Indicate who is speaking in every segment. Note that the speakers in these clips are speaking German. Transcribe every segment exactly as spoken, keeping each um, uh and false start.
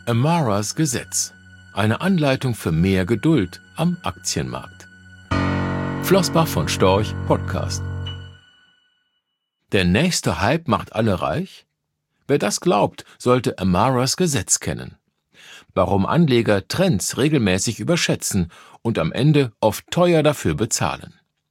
Speaker 1: Amaras Gesetz. Eine Anleitung für mehr Geduld am Aktienmarkt. Flossbach von Storch Podcast. Der nächste Hype macht alle reich? Wer das glaubt, sollte Amaras Gesetz kennen. Warum Anleger Trends regelmäßig überschätzen und am Ende oft teuer dafür bezahlen.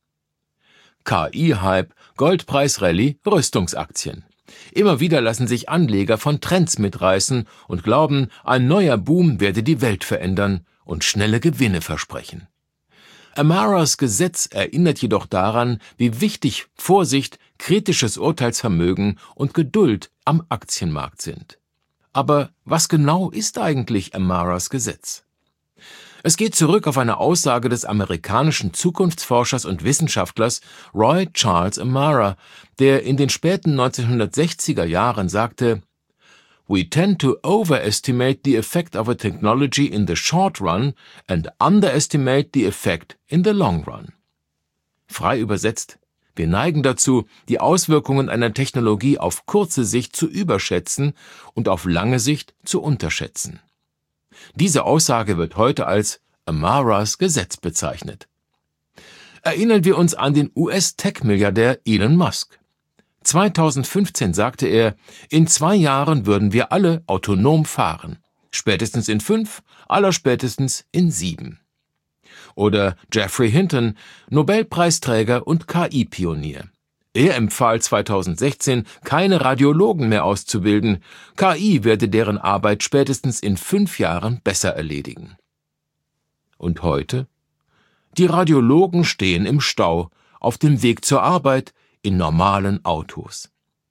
Speaker 1: K I-Hype, Goldpreis-Rallye, Rüstungsaktien. Immer wieder lassen sich Anleger von Trends mitreißen und glauben, ein neuer Boom werde die Welt verändern und schnelle Gewinne versprechen. Amaras Gesetz erinnert jedoch daran, wie wichtig Vorsicht, kritisches Urteilsvermögen und Geduld am Aktienmarkt sind. Aber was genau ist eigentlich Amaras Gesetz? Es geht zurück auf eine Aussage des amerikanischen Zukunftsforschers und Wissenschaftlers Roy Charles Amara, der in den späten neunzehnhundertsechziger Jahren sagte: "We tend to overestimate the effect of a technology in the short run and underestimate the effect in the long run." Frei übersetzt: Wir neigen dazu, die Auswirkungen einer Technologie auf kurze Sicht zu überschätzen und auf lange Sicht zu unterschätzen. Diese Aussage wird heute als Amaras Gesetz bezeichnet. Erinnern wir uns an den U S-Tech-Milliardär Elon Musk. zweitausendfünfzehn sagte er, in zwei Jahren würden wir alle autonom fahren. Spätestens in fünf, allerspätestens in sieben. Oder Geoffrey Hinton, Nobelpreisträger und K I-Pionier. Er empfahl zweitausendsechzehn, keine Radiologen mehr auszubilden. K I werde deren Arbeit spätestens in fünf Jahren besser erledigen. Und heute? Die Radiologen stehen im Stau, auf dem Weg zur Arbeit, in normalen Autos.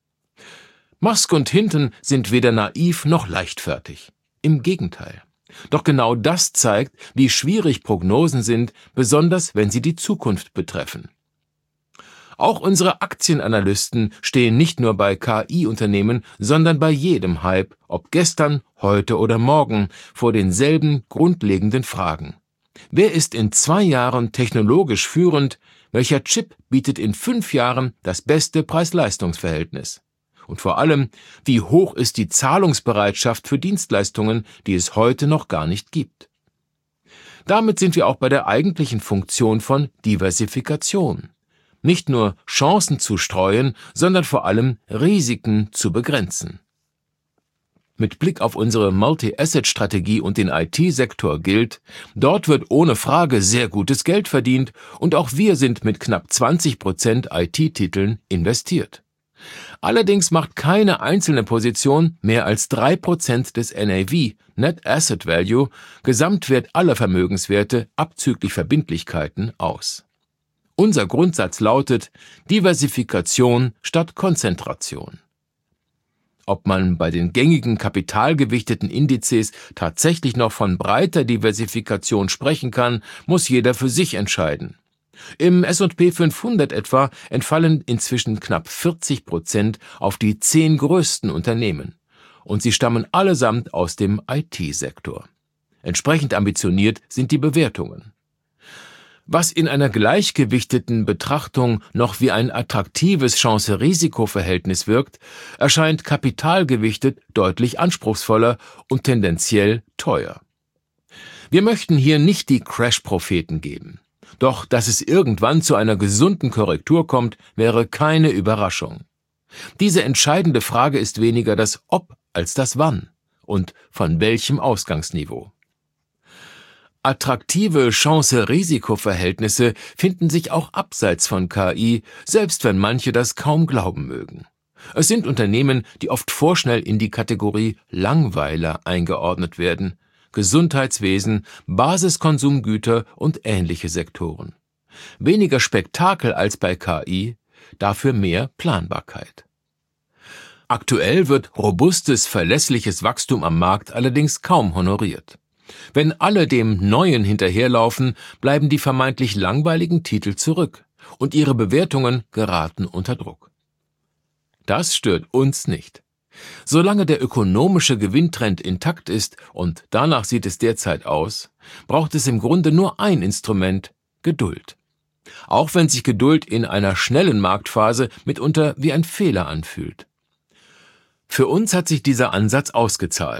Speaker 1: Musk und Hinton sind weder naiv noch leichtfertig. Im Gegenteil. Doch genau das zeigt, wie schwierig Prognosen sind, besonders wenn sie die Zukunft betreffen. Auch unsere Aktienanalysten stehen nicht nur bei K I-Unternehmen, sondern bei jedem Hype, ob gestern, heute oder morgen, vor denselben grundlegenden Fragen. Wer ist in zwei Jahren technologisch führend? Welcher Chip bietet in fünf Jahren das beste Preis-Leistungs-Verhältnis? Und vor allem, wie hoch ist die Zahlungsbereitschaft für Dienstleistungen, die es heute noch gar nicht gibt? Damit sind wir auch bei der eigentlichen Funktion von Diversifikation. Nicht nur Chancen zu streuen, sondern vor allem Risiken zu begrenzen. Mit Blick auf unsere Multi-Asset-Strategie und den I T-Sektor gilt, dort wird ohne Frage sehr gutes Geld verdient und auch wir sind mit knapp zwanzig Prozent I T-Titeln investiert. Allerdings macht keine einzelne Position mehr als drei Prozent des N A V, Net Asset Value, Gesamtwert aller Vermögenswerte abzüglich Verbindlichkeiten aus. Unser Grundsatz lautet Diversifikation statt Konzentration. Ob man bei den gängigen kapitalgewichteten Indizes tatsächlich noch von breiter Diversifikation sprechen kann, muss jeder für sich entscheiden. Im S und P fünfhundert etwa entfallen inzwischen knapp vierzig Prozent auf die zehn größten Unternehmen. Und sie stammen allesamt aus dem I T-Sektor. Entsprechend ambitioniert sind die Bewertungen. Was in einer gleichgewichteten Betrachtung noch wie ein attraktives Chance-Risiko-Verhältnis wirkt, erscheint kapitalgewichtet deutlich anspruchsvoller und tendenziell teuer. Wir möchten hier nicht die Crash-Propheten geben. Doch, dass es irgendwann zu einer gesunden Korrektur kommt, wäre keine Überraschung. Diese entscheidende Frage ist weniger das Ob als das Wann und von welchem Ausgangsniveau. Attraktive Chance-Risiko-Verhältnisse finden sich auch abseits von K I, selbst wenn manche das kaum glauben mögen. Es sind Unternehmen, die oft vorschnell in die Kategorie Langweiler eingeordnet werden, Gesundheitswesen, Basiskonsumgüter und ähnliche Sektoren. Weniger Spektakel als bei K I, dafür mehr Planbarkeit. Aktuell wird robustes, verlässliches Wachstum am Markt allerdings kaum honoriert. Wenn alle dem Neuen hinterherlaufen, bleiben die vermeintlich langweiligen Titel zurück und ihre Bewertungen geraten unter Druck. Das stört uns nicht. Solange der ökonomische Gewinntrend intakt ist, und danach sieht es derzeit aus, braucht es im Grunde nur ein Instrument: Geduld. Auch wenn sich Geduld in einer schnellen Marktphase mitunter wie ein Fehler anfühlt. Für uns hat sich dieser Ansatz ausgezahlt.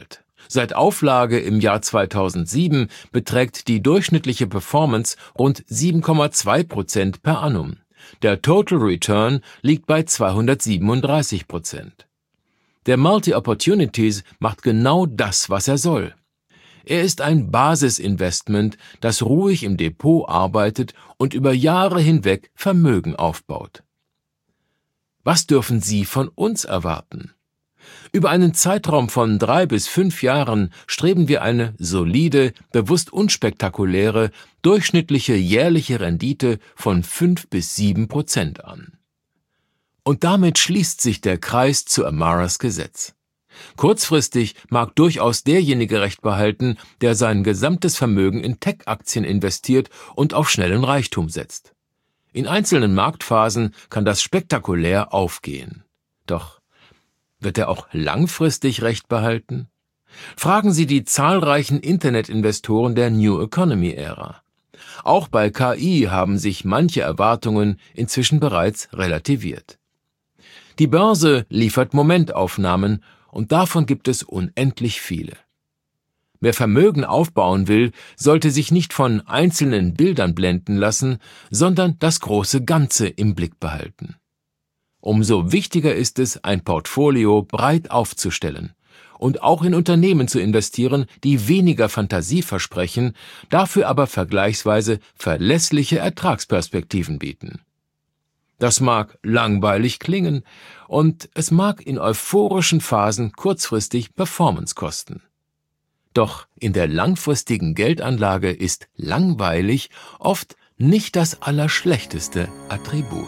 Speaker 1: Seit Auflage im Jahr zweitausendsieben beträgt die durchschnittliche Performance rund sieben Komma zwei Prozent per annum. Der Total Return liegt bei zweihundertsiebenunddreißig Prozent. Der Multi-Opportunities macht genau das, was er soll. Er ist ein Basisinvestment, das ruhig im Depot arbeitet und über Jahre hinweg Vermögen aufbaut. Was dürfen Sie von uns erwarten? Über einen Zeitraum von drei bis fünf Jahren streben wir eine solide, bewusst unspektakuläre, durchschnittliche jährliche Rendite von fünf bis sieben Prozent an. Und damit schließt sich der Kreis zu Amaras Gesetz. Kurzfristig mag durchaus derjenige Recht behalten, der sein gesamtes Vermögen in Tech-Aktien investiert und auf schnellen Reichtum setzt. In einzelnen Marktphasen kann das spektakulär aufgehen. Doch wird er auch langfristig Recht behalten? Fragen Sie die zahlreichen Internetinvestoren der New Economy-Ära. Auch bei K I haben sich manche Erwartungen inzwischen bereits relativiert. Die Börse liefert Momentaufnahmen und davon gibt es unendlich viele. Wer Vermögen aufbauen will, sollte sich nicht von einzelnen Bildern blenden lassen, sondern das große Ganze im Blick behalten. Umso wichtiger ist es, ein Portfolio breit aufzustellen und auch in Unternehmen zu investieren, die weniger Fantasie versprechen, dafür aber vergleichsweise verlässliche Ertragsperspektiven bieten. Das mag langweilig klingen und es mag in euphorischen Phasen kurzfristig Performance kosten. Doch in der langfristigen Geldanlage ist langweilig oft nicht das allerschlechteste Attribut.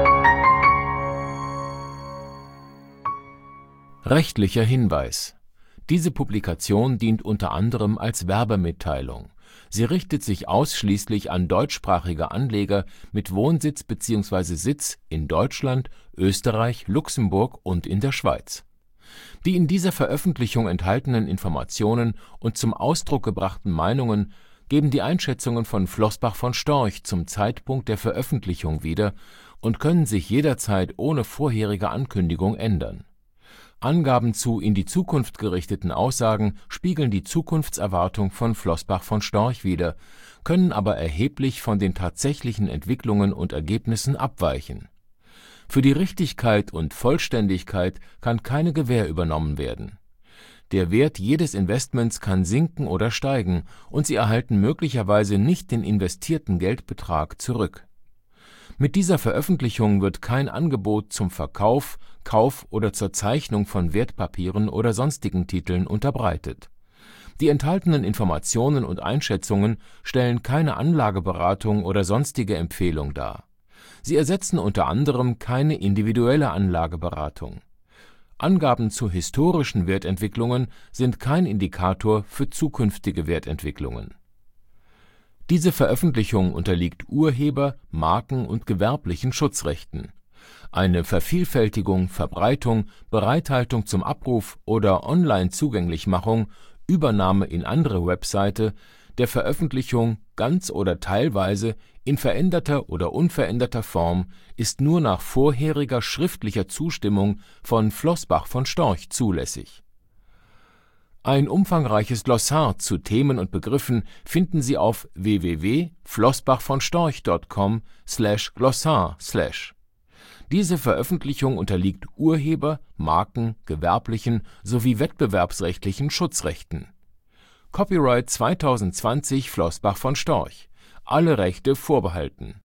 Speaker 1: Rechtlicher Hinweis: Diese Publikation dient unter anderem als Werbemitteilung. Sie richtet sich ausschließlich an deutschsprachige Anleger mit Wohnsitz bzw. Sitz in Deutschland, Österreich, Luxemburg und in der Schweiz. Die in dieser Veröffentlichung enthaltenen Informationen und zum Ausdruck gebrachten Meinungen geben die Einschätzungen von Flossbach von Storch zum Zeitpunkt der Veröffentlichung wieder und können sich jederzeit ohne vorherige Ankündigung ändern. Angaben zu in die Zukunft gerichteten Aussagen spiegeln die Zukunftserwartung von Flossbach von Storch wider, können aber erheblich von den tatsächlichen Entwicklungen und Ergebnissen abweichen. Für die Richtigkeit und Vollständigkeit kann keine Gewähr übernommen werden. Der Wert jedes Investments kann sinken oder steigen und Sie erhalten möglicherweise nicht den investierten Geldbetrag zurück. Mit dieser Veröffentlichung wird kein Angebot zum Verkauf, Kauf oder zur Zeichnung von Wertpapieren oder sonstigen Titeln unterbreitet. Die enthaltenen Informationen und Einschätzungen stellen keine Anlageberatung oder sonstige Empfehlung dar. Sie ersetzen unter anderem keine individuelle Anlageberatung. Angaben zu historischen Wertentwicklungen sind kein Indikator für zukünftige Wertentwicklungen. Diese Veröffentlichung unterliegt Urheber-, Marken- und gewerblichen Schutzrechten. Eine Vervielfältigung, Verbreitung, Bereithaltung zum Abruf oder Online-Zugänglichmachung, Übernahme in andere Webseite, der Veröffentlichung ganz oder teilweise in veränderter oder unveränderter Form ist nur nach vorheriger schriftlicher Zustimmung von Flossbach von Storch zulässig. Ein umfangreiches Glossar zu Themen und Begriffen finden Sie auf w w w punkt flossbach von storch punkt com slash glossar slash. Diese Veröffentlichung unterliegt Urheber-, Marken-, gewerblichen sowie wettbewerbsrechtlichen Schutzrechten. Copyright zweitausendzwanzig Flossbach von Storch. Alle Rechte vorbehalten.